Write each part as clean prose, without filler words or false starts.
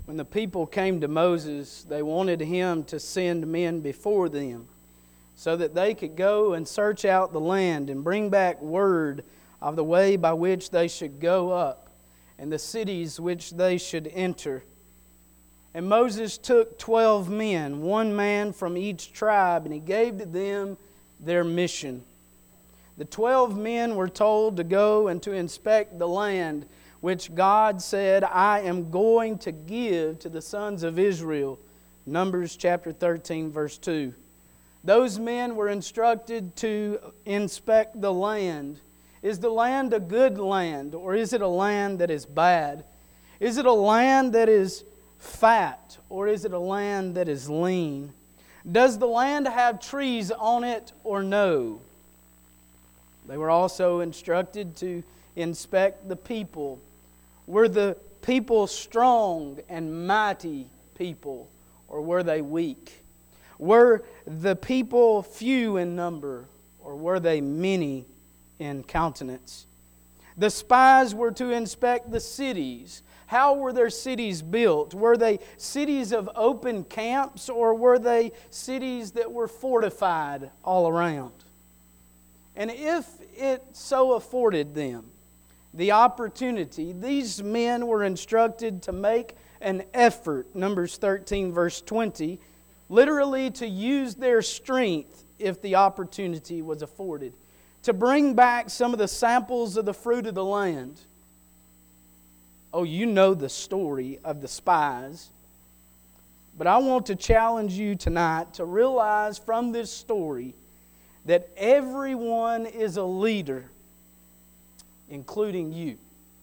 When the people came to Moses, they wanted him to send men before them so that they could go and search out the land and bring back word of the way by which they should go up and the cities which they should enter. And Moses took 12 men, one man from each tribe, and he gave to them their mission. The 12 men were told to go and to inspect the land which God said, I am going to give to the sons of Israel. Numbers chapter 13, verse 2. Those men were instructed to inspect the land. Is the land a good land, or is it a land that is bad? Is it a land that is fat, or is it a land that is lean? Does the land have trees on it or no? They were also instructed to inspect the people. Were the people strong and mighty people, or were they weak? Were the people few in number, or were they many in countenance? The spies were to inspect the cities. How were their cities built? Were they cities of open camps, or were they cities that were fortified all around? And if it so afforded them the opportunity, these men were instructed to make an effort, Numbers 13 verse 20, literally to use their strength if the opportunity was afforded, to bring back some of the samples of the fruit of the land. Oh, you know the story of the spies. But I want to challenge you tonight to realize from this story that everyone is a leader, including you.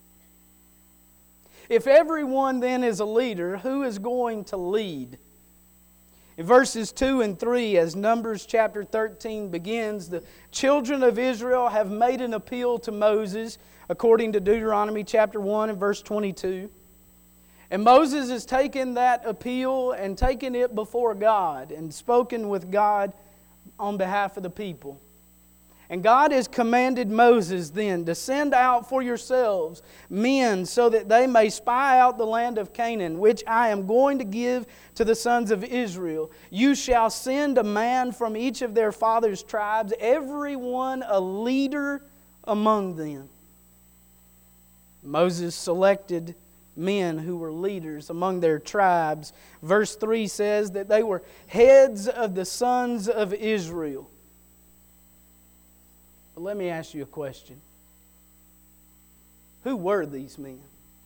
If everyone then is a leader, who is going to lead? In verses 2 and 3, as Numbers chapter 13 begins, the children of Israel have made an appeal to Moses, according to Deuteronomy chapter 1 and verse 22. And Moses has taken that appeal and taken it before God and spoken with God on behalf of the people. And God has commanded Moses then to send out for yourselves men so that they may spy out the land of Canaan, which I am going to give to the sons of Israel. You shall send a man from each of their fathers' tribes, every one a leader among them. Moses selected men who were leaders among their tribes. Verse 3 says that they were heads of the sons of Israel. But let me ask you a question. Who were these men?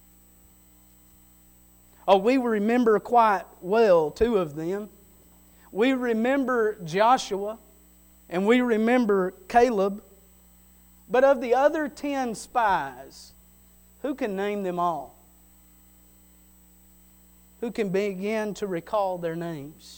Oh, we remember quite well two of them. We remember Joshua and we remember Caleb. But of the other 10 spies, who can name them all? Who can begin to recall their names?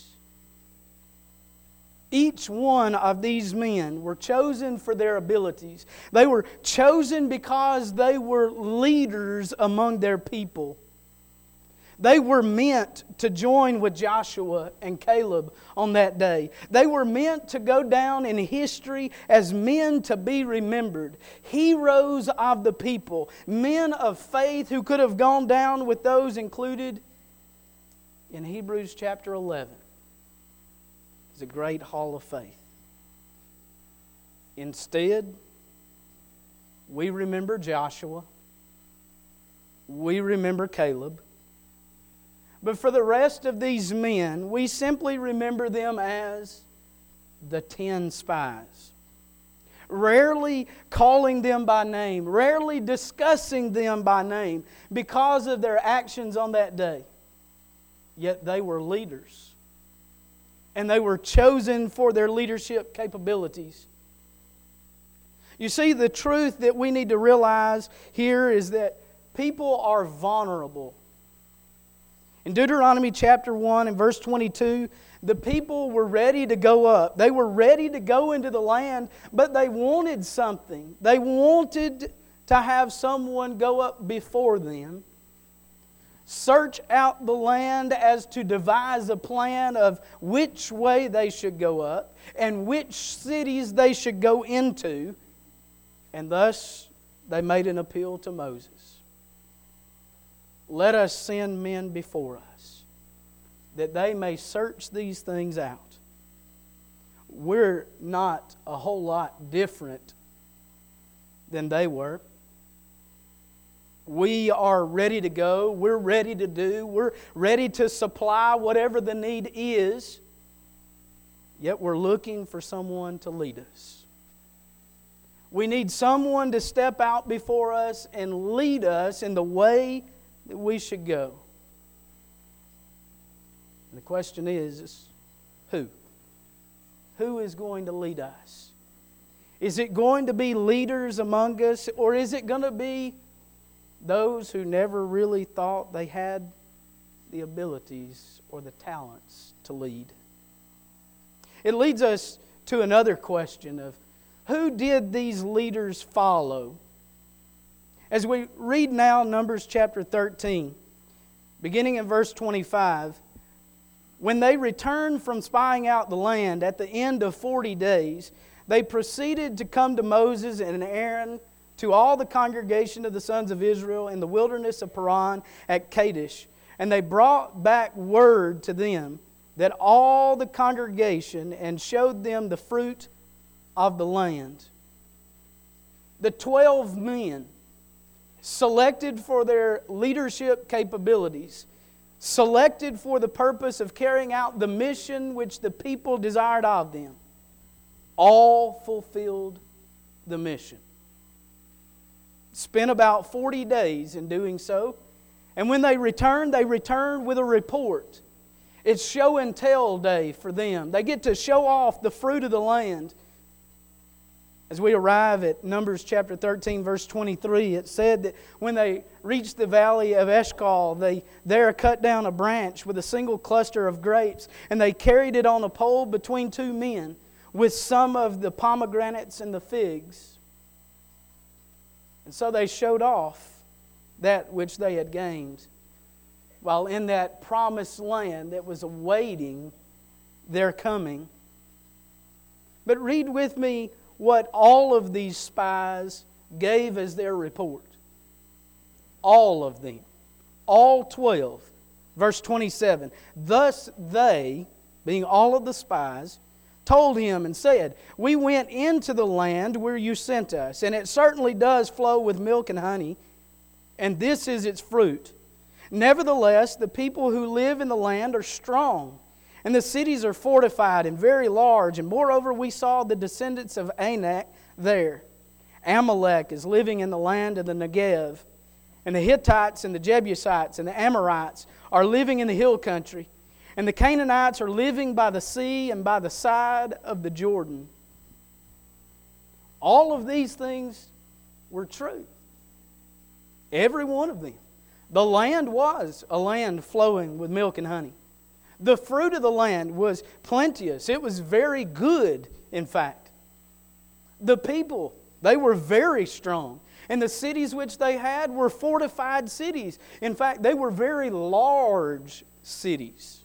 Each one of these men were chosen for their abilities. They were chosen because they were leaders among their people. They were meant to join with Joshua and Caleb on that day. They were meant to go down in history as men to be remembered. Heroes of the people. Men of faith who could have gone down with those included in Hebrews chapter 11. It's a great hall of faith. Instead, we remember Joshua. We remember Caleb. But for the rest of these men, we simply remember them as the 10 spies. Rarely calling them by name, rarely discussing them by name because of their actions on that day. Yet they were leaders. And they were chosen for their leadership capabilities. You see, the truth that we need to realize here is that people are vulnerable. In Deuteronomy chapter 1 and verse 22, the people were ready to go up. They were ready to go into the land, but they wanted something. They wanted to have someone go up before them, search out the land as to devise a plan of which way they should go up and which cities they should go into. And thus, they made an appeal to Moses. let us send men before us, that they may search these things out. We're not a whole lot different than they were. We are ready to go. We're ready to do. We're ready to supply whatever the need is. Yet we're looking for someone to lead us. We need someone to step out before us and lead us in the way that we should go. And the question is who? Who is going to lead us? Is it going to be leaders among us, or is it going to be those who never really thought they had the abilities or the talents to lead? It leads us to another question of who did these leaders follow? As we read now Numbers chapter 13, beginning in verse 25, when they returned from spying out the land at the end of 40 days, they proceeded to come to Moses and Aaron, to all the congregation of the sons of Israel in the wilderness of Paran at Kadesh. And they brought back word to them that all the congregation, and showed them the fruit of the land. The 12 men, selected for their leadership capabilities, selected for the purpose of carrying out the mission which the people desired of them, all fulfilled the mission. Spent about 40 days in doing so. And when they returned with a report. It's show and tell day for them. They get to show off the fruit of the land. As we arrive at Numbers chapter 13, verse 23, it said that when they reached the valley of Eshcol, they there cut down a branch with a single cluster of grapes, and they carried it on a pole between two men with some of the pomegranates and the figs. And so they showed off that which they had gained, while in that promised land that was awaiting their coming. But read with me what all of these spies gave as their report. All of them. All 12. Verse 27. Thus they, being all of the spies, told him and said, "We went into the land where you sent us, and it certainly does flow with milk and honey, and this is its fruit. Nevertheless, the people who live in the land are strong, and the cities are fortified and very large. And moreover, we saw the descendants of Anak there. Amalek is living in the land of the Negev, and the Hittites and the Jebusites and the Amorites are living in the hill country. And the Canaanites are living by the sea and by the side of the Jordan." All of these things were true. Every one of them. The land was a land flowing with milk and honey. The fruit of the land was plenteous. It was very good, in fact. The people, they were very strong. And the cities which they had were fortified cities. In fact, they were very large cities.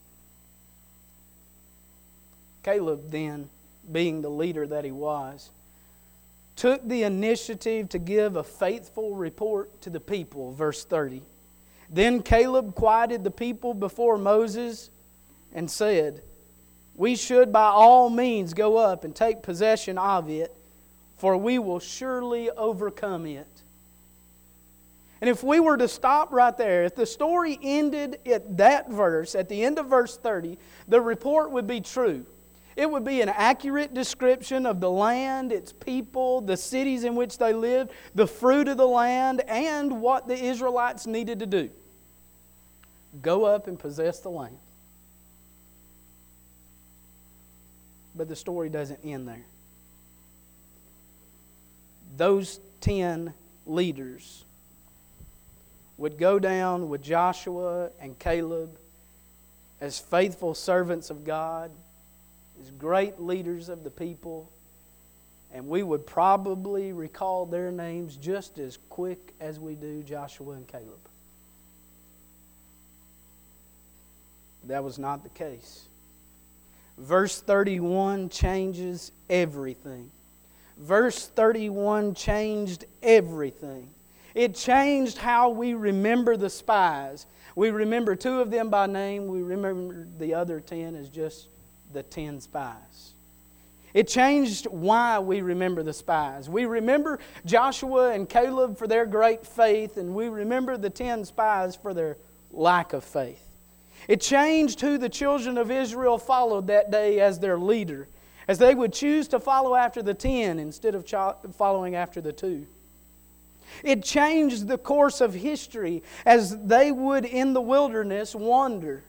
Caleb then, being the leader that he was, took the initiative to give a faithful report to the people. Verse 30. Then Caleb quieted the people before Moses and said, "We should by all means go up and take possession of it, for we will surely overcome it." And if we were to stop right there, if the story ended at that verse, at the end of verse 30, the report would be true. It would be an accurate description of the land, its people, the cities in which they lived, the fruit of the land, and what the Israelites needed to do. Go up and possess the land. But the story doesn't end there. Those 10 leaders would go down with Joshua and Caleb as faithful servants of God, as great leaders of the people, and we would probably recall their names just as quick as we do Joshua and Caleb. That was not the case. Verse 31 changes everything. Verse 31 changed everything. It changed how we remember the spies. We remember 2 of them by name. We remember the other 10 as just the 10 spies. It changed why we remember the spies. We remember Joshua and Caleb for their great faith, and we remember the 10 spies for their lack of faith. It changed who the children of Israel followed that day as their leader, as they would choose to follow after the 10 instead of following after the 2. It changed the course of history as they would in the wilderness wander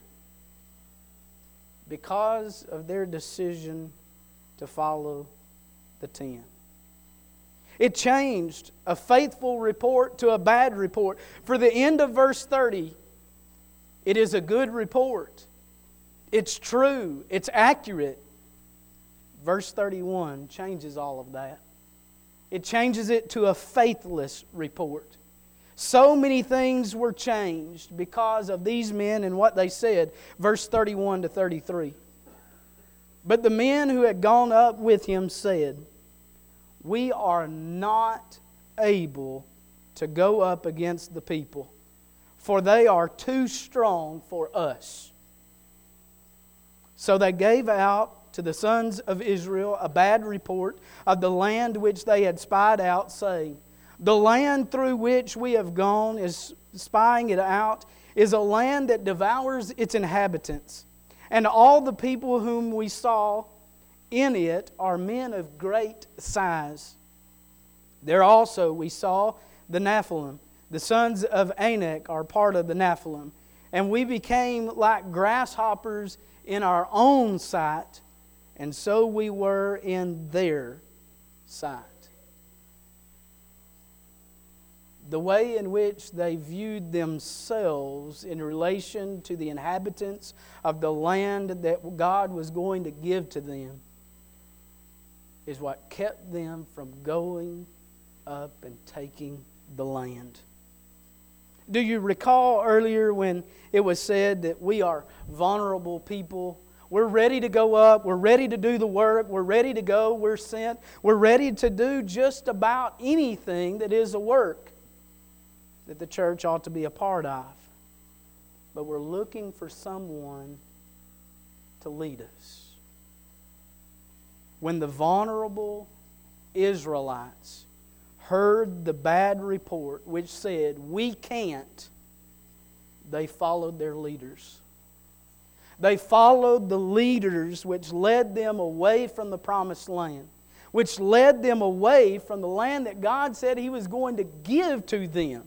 because of their decision to follow the 10. It changed a faithful report to a bad report. For the end of verse 30, it is a good report. It's true. It's accurate. Verse 31 changes all of that. It changes it to a faithless report. So many things were changed because of these men and what they said. Verse 31 to 33. But the men who had gone up with him said, "We are not able to go up against the people, for they are too strong for us." So they gave out to the sons of Israel a bad report of the land which they had spied out, saying, "The land through which we have gone, is spying it out, is a land that devours its inhabitants. And all the people whom we saw in it are men of great size. There also we saw the Nephilim. The sons of Anak are part of the Nephilim. And we became like grasshoppers in our own sight, and so we were in their sight." The way in which they viewed themselves in relation to the inhabitants of the land that God was going to give to them is what kept them from going up and taking the land. Do you recall earlier when it was said that we are vulnerable people? We're ready to go up. We're ready to do the work. We're ready to go. We're sent. We're ready to do just about anything that is a work that the church ought to be a part of. But we're looking for someone to lead us. When the vulnerable Israelites heard the bad report which said, "We can't," they followed their leaders. They followed the leaders which led them away from the promised land, which led them away from the land that God said He was going to give to them.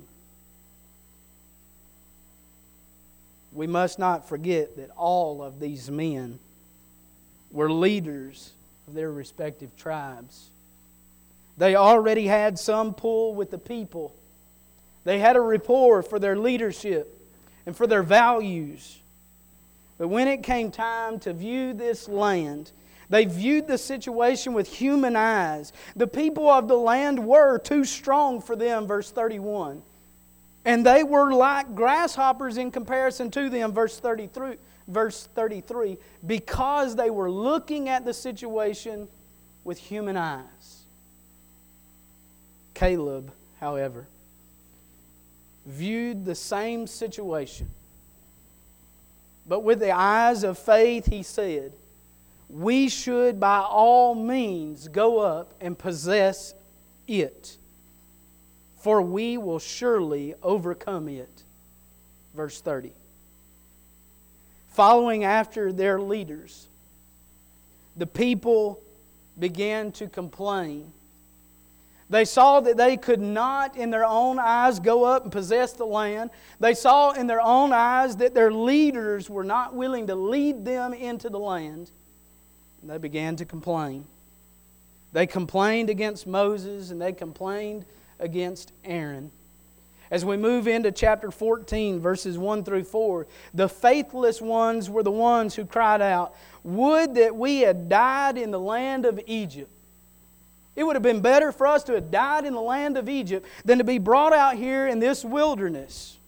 We must not forget that all of these men were leaders of their respective tribes. They already had some pull with the people. They had a rapport for their leadership and for their values. But when it came time to view this land, they viewed the situation with human eyes. The people of the land were too strong for them, verse 31. And they were like grasshoppers in comparison to them, verse 33, because they were looking at the situation with human eyes. Caleb, however, viewed the same situation. But with the eyes of faith, he said, "We should by all means go up and possess it, for we will surely overcome it." Verse 30. Following after their leaders, the people began to complain. They saw that they could not in their own eyes go up and possess the land. They saw in their own eyes that their leaders were not willing to lead them into the land. And they began to complain. They complained against Moses and they complained against Aaron. As we move into chapter 14, verses 1 through 4, the faithless ones were the ones who cried out, "Would that we had died in the land of Egypt." It would have been better for us to have died in the land of Egypt than to be brought out here in this wilderness.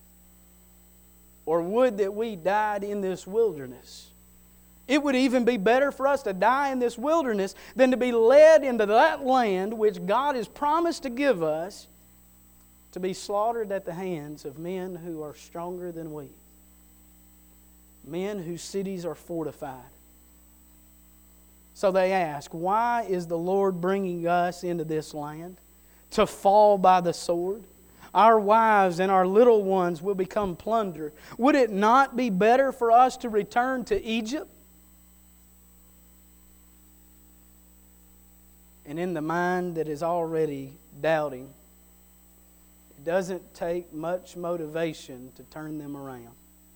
Or would that we died in this wilderness. It would even be better for us to die in this wilderness than to be led into that land which God has promised to give us, to be slaughtered at the hands of men who are stronger than we, men whose cities are fortified. So they ask, why is the Lord bringing us into this land to fall by the sword? Our wives and our little ones will become plunder. Would it not be better for us to return to Egypt? And in the mind that is already doubting, it doesn't take much motivation to turn them around.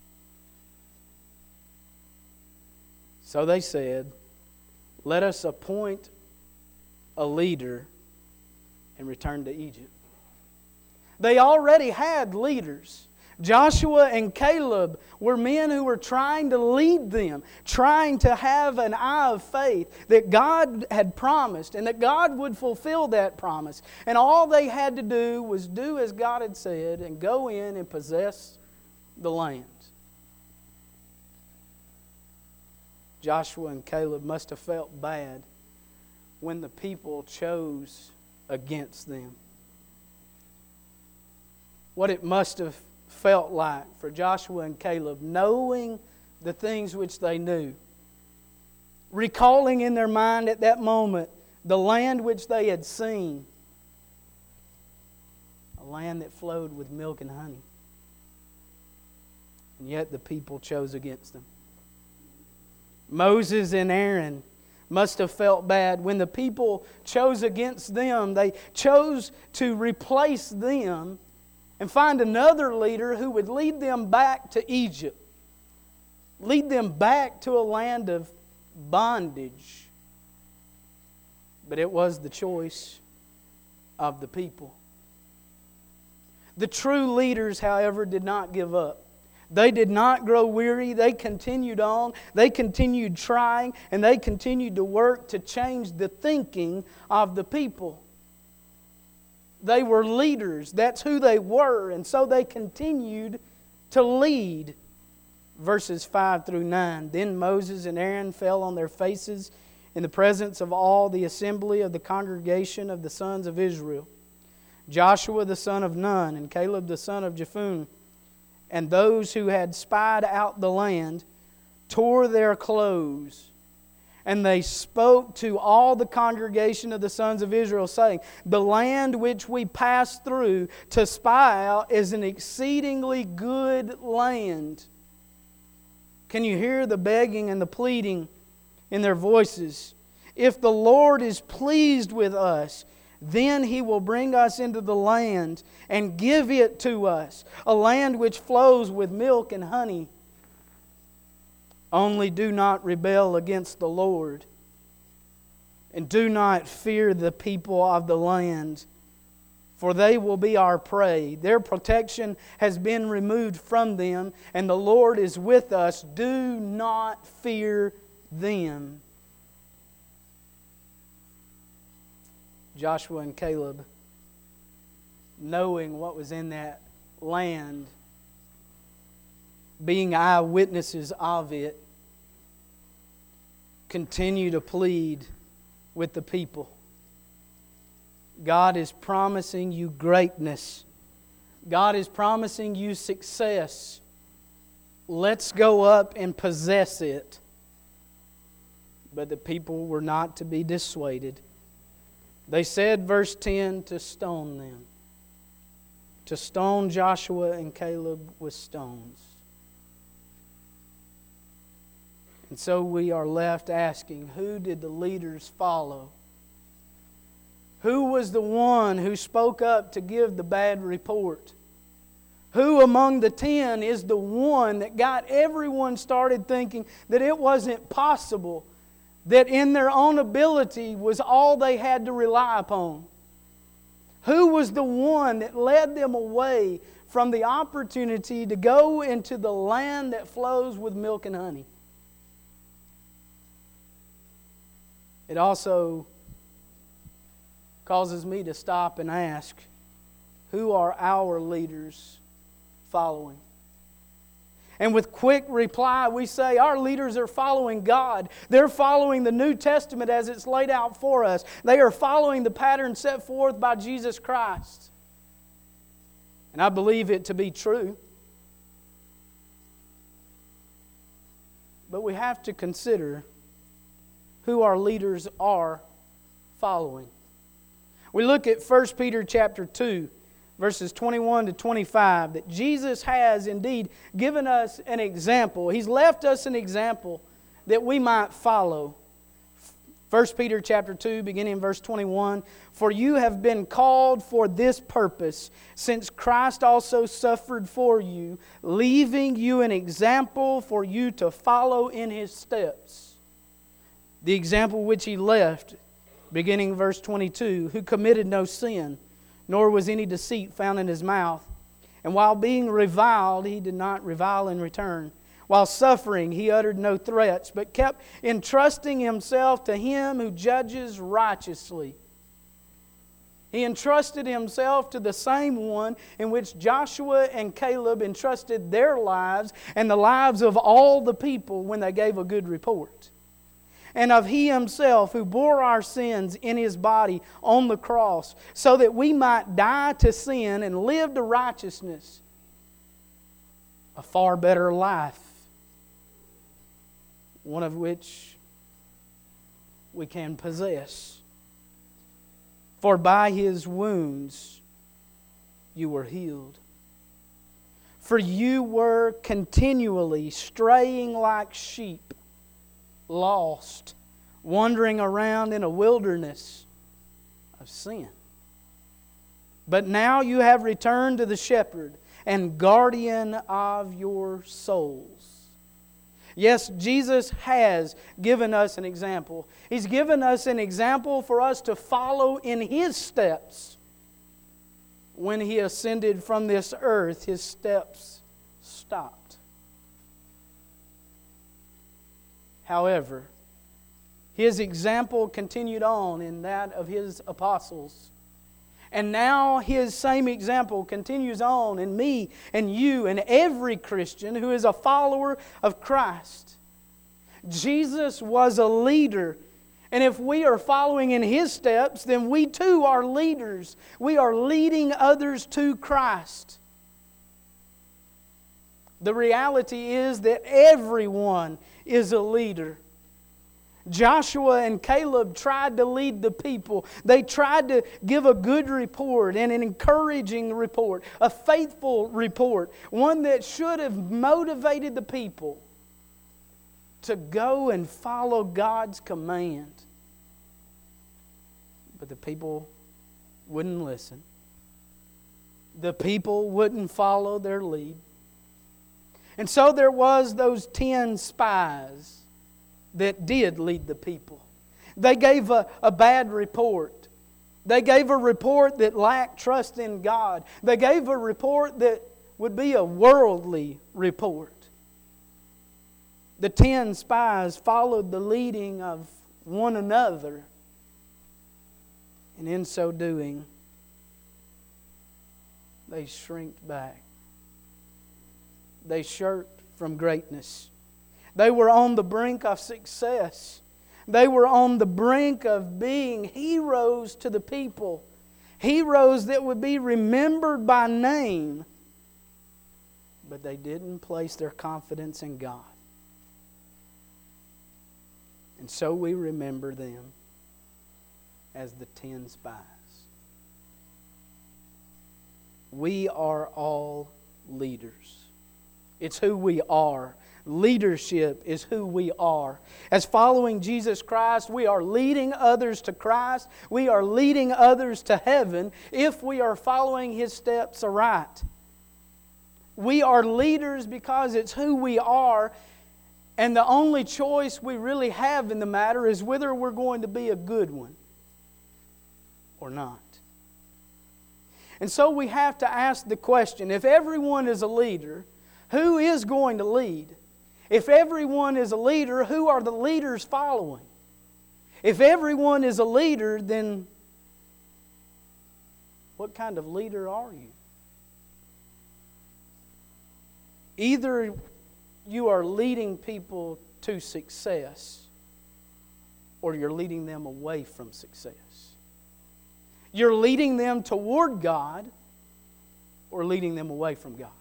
So they said, let us appoint a leader and return to Egypt. They already had leaders. Joshua and Caleb were men who were trying to lead them, trying to have an eye of faith that God had promised and that God would fulfill that promise. And all they had to do was do as God had said and go in and possess the land. Joshua and Caleb must have felt bad when the people chose against them. What it must have felt like for Joshua and Caleb, knowing the things which they knew, recalling in their mind at that moment the land which they had seen, a land that flowed with milk and honey. And yet the people chose against them. Moses and Aaron must have felt bad when the people chose against them. They chose to replace them and find another leader who would lead them back to Egypt, lead them back to a land of bondage. But it was the choice of the people. The true leaders, however, did not give up. They did not grow weary. They continued on. They continued trying, and they continued to work to change the thinking of the people. They were leaders. That's who they were. And so they continued to lead. Verses 5 through 9. Then Moses and Aaron fell on their faces in the presence of all the assembly of the congregation of the sons of Israel. Joshua the son of Nun and Caleb the son of Jephunneh and those who had spied out the land tore their clothes. And they spoke to all the congregation of the sons of Israel, saying, the land which we passed through to spy out is an exceedingly good land. Can you hear the begging and the pleading in their voices? If the Lord is pleased with us, then He will bring us into the land and give it to us, a land which flows with milk and honey. Only do not rebel against the Lord, and do not fear the people of the land, for they will be our prey. Their protection has been removed from them, and the Lord is with us. Do not fear them. Joshua and Caleb, knowing what was in that land, being eyewitnesses of it, continue to plead with the people. God is promising you greatness. God is promising you success. Let's go up and possess it. But the people were not to be dissuaded. They said, verse 10, to stone them. To stone Joshua and Caleb with stones. And so we are left asking, who did the leaders follow? Who was the one who spoke up to give the bad report? Who among the 10 is the one that got everyone started thinking that it wasn't possible, that in their own ability was all they had to rely upon? Who was the one that led them away from the opportunity to go into the land that flows with milk and honey? It also causes me to stop and ask, who are our leaders following? And with quick reply, we say our leaders are following God. They're following the New Testament as it's laid out for us. They are following the pattern set forth by Jesus Christ. And I believe it to be true. But we have to consider who our leaders are following. We look at 1 Peter chapter 2, verses 21 to 25, that Jesus has indeed given us an example. He's left us an example that we might follow. 1 Peter chapter 2, beginning in verse 21, "For you have been called for this purpose, since Christ also suffered for you, leaving you an example for you to follow in His steps." The example which He left, beginning verse 22, "who committed no sin, nor was any deceit found in His mouth. And while being reviled, He did not revile in return. While suffering, He uttered no threats, but kept entrusting Himself to Him who judges righteously." He entrusted Himself to the same one in which Joshua and Caleb entrusted their lives and the lives of all the people when they gave a good report. And of He Himself who bore our sins in His body on the cross, so that we might die to sin and live to righteousness, a far better life, one of which we can possess. "For by His wounds you were healed. For you were continually straying like sheep, lost, wandering around in a wilderness of sin. But now you have returned to the shepherd and guardian of your souls." Yes, Jesus has given us an example. He's given us an example for us to follow in His steps. When He ascended from this earth, His steps stopped. However, His example continued on in that of His apostles. And now His same example continues on in me and you and every Christian who is a follower of Christ. Jesus was a leader. And if we are following in His steps, then we too are leaders. We are leading others to Christ. The reality is that everyone is a leader. Joshua and Caleb tried to lead the people. They tried to give a good report and an encouraging report, a faithful report, one that should have motivated the people to go and follow God's command. But the people wouldn't listen. The people wouldn't follow their lead. And so there was those 10 spies that did lead the people. They gave a bad report. They gave a report that lacked trust in God. They gave a report that would be a worldly report. The 10 spies followed the leading of one another. And in so doing, they shrinked back. They shirked from greatness. They were on the brink of success. They were on the brink of being heroes to the people. Heroes that would be remembered by name. But they didn't place their confidence in God. And so we remember them as the 10 spies. We are all leaders. It's who we are. Leadership is who we are. As following Jesus Christ, we are leading others to Christ. We are leading others to heaven if we are following His steps aright. We are leaders because it's who we are, and the only choice we really have in the matter is whether we're going to be a good one or not. And so we have to ask the question, if everyone is a leader, who is going to lead? If everyone is a leader, who are the leaders following? If everyone is a leader, then what kind of leader are you? Either you are leading people to success, or you're leading them away from success. You're leading them toward God, or leading them away from God.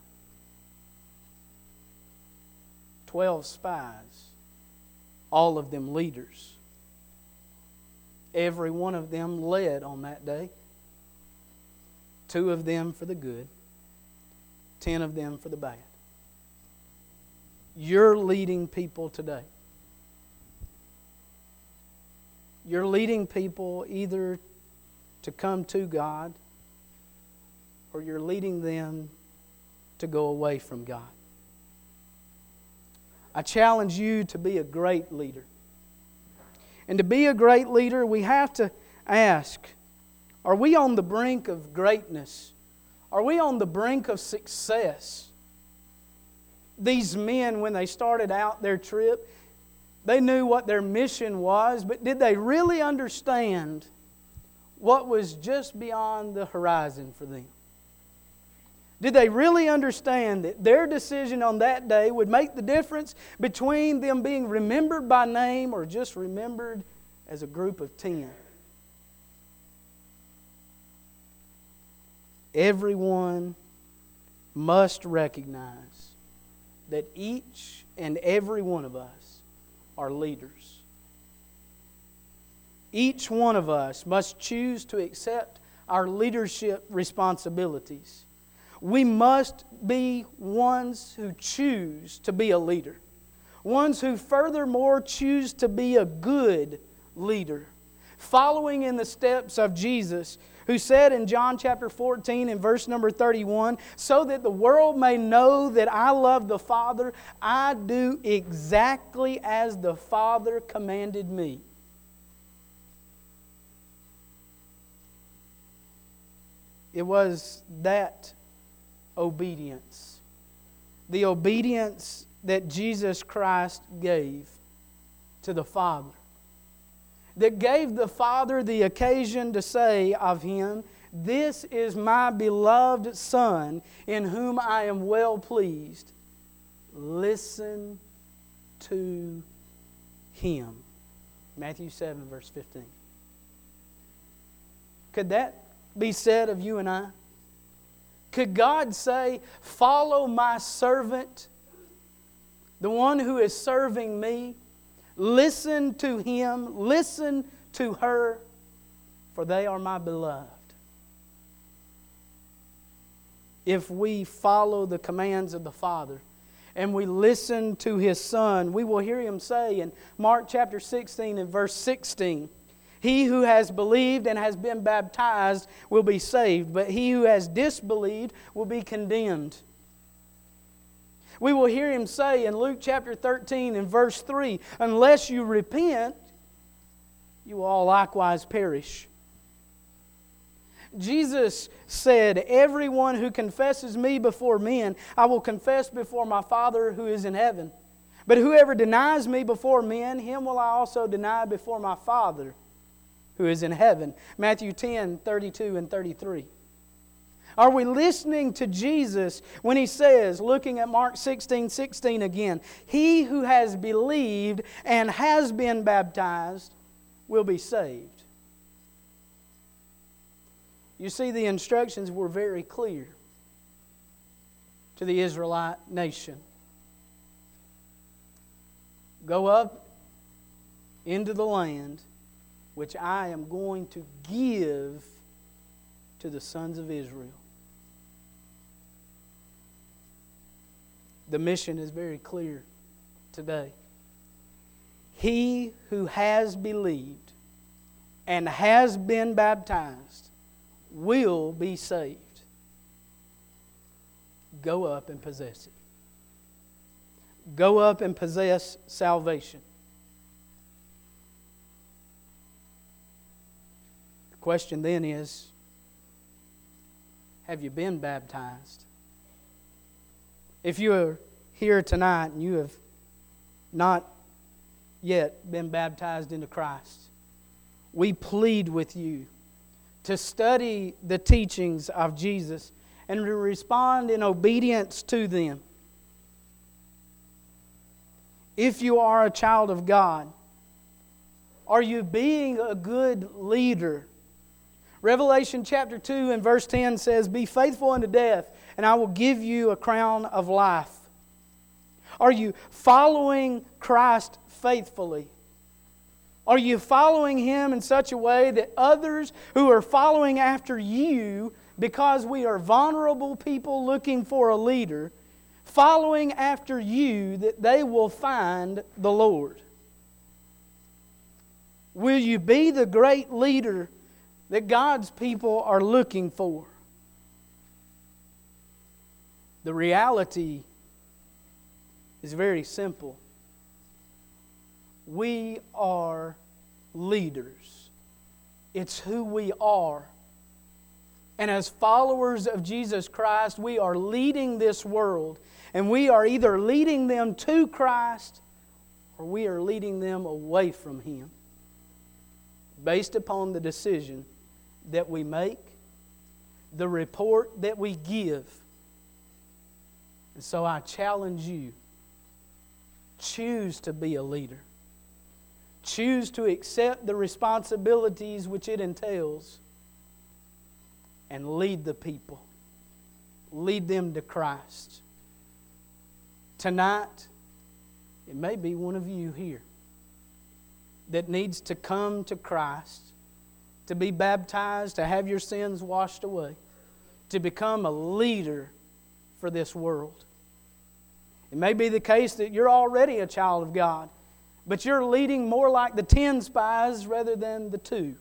12 spies, all of them leaders. Every one of them led on that day. 2 of them for the good, 10 of them for the bad. You're leading people today. You're leading people either to come to God or you're leading them to go away from God. I challenge you to be a great leader. And to be a great leader, we have to ask, are we on the brink of greatness? Are we on the brink of success? These men, when they started out their trip, they knew what their mission was, but did they really understand what was just beyond the horizon for them? Did they really understand that their decision on that day would make the difference between them being remembered by name or just remembered as a group of 10? Everyone must recognize that each and every one of us are leaders. Each one of us must choose to accept our leadership responsibilities. We must be ones who choose to be a leader. Ones who furthermore choose to be a good leader. Following in the steps of Jesus, who said in John chapter 14 and verse number 31, so that the world may know that I love the Father, I do exactly as the Father commanded me. It was that obedience, the obedience that Jesus Christ gave to the Father, that gave the Father the occasion to say of Him, "This is my beloved Son, in whom I am well pleased. Listen to Him." Matthew 7, verse 15. Could that be said of you and I? Could God say, "Follow my servant, the one who is serving me. Listen to him, listen to her, for they are my beloved"? If we follow the commands of the Father and we listen to His Son, we will hear Him say in Mark chapter 16 and verse 16, "He who has believed and has been baptized will be saved, but he who has disbelieved will be condemned." We will hear Him say in Luke chapter 13 and verse 3, "Unless you repent, you will all likewise perish." Jesus said, "Everyone who confesses me before men, I will confess before my Father who is in heaven. But whoever denies me before men, him will I also deny before my Father who is in heaven." Matthew 10, 32 and 33. Are we listening to Jesus when He says, looking at Mark 16, 16 again, "He who has believed and has been baptized will be saved"? You see, the instructions were very clear to the Israelite nation. Go up into the land which I am going to give to the sons of Israel. The mission is very clear today. He who has believed and has been baptized will be saved. Go up and possess it. Go up and possess salvation. The question then is, have you been baptized? If you are here tonight and you have not yet been baptized into Christ, we plead with you to study the teachings of Jesus and to respond in obedience to them. If you are a child of God, are you being a good leader? Revelation chapter 2 and verse 10 says, "Be faithful unto death, and I will give you a crown of life." Are you following Christ faithfully? Are you following Him in such a way that others who are following after you, because we are vulnerable people looking for a leader, following after you, that they will find the Lord? Will you be the great leader that God's people are looking for? The reality is very simple. We are leaders. It's who we are. And as followers of Jesus Christ, we are leading this world. And we are either leading them to Christ or we are leading them away from Him, based upon the decision that we make, the report that we give. And so I challenge you, choose to be a leader. Choose to accept the responsibilities which it entails and lead the people. Lead them to Christ. Tonight, it may be one of you here that needs to come to Christ, to be baptized, to have your sins washed away, to become a leader for this world. It may be the case that you're already a child of God, but you're leading more like the 10 spies rather than the 2.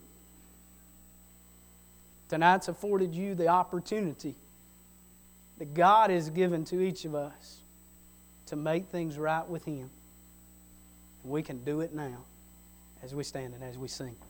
Tonight's afforded you the opportunity that God has given to each of us to make things right with Him. And we can do it now as we stand and as we sing.